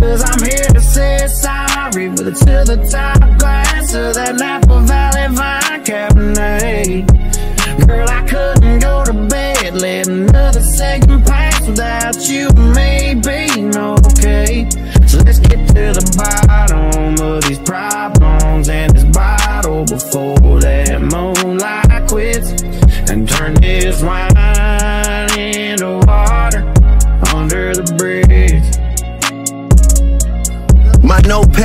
'Cause I'm here to say sorry, but it's to the top glass of that Napa Valley Vine Cabernet. Girl, I couldn't go to bed, let another second pass without you. Maybe okay. So let's get to the bottom of these problems and this bottle before that moonlight quits, and turn this wine into water under the bridge. My notepad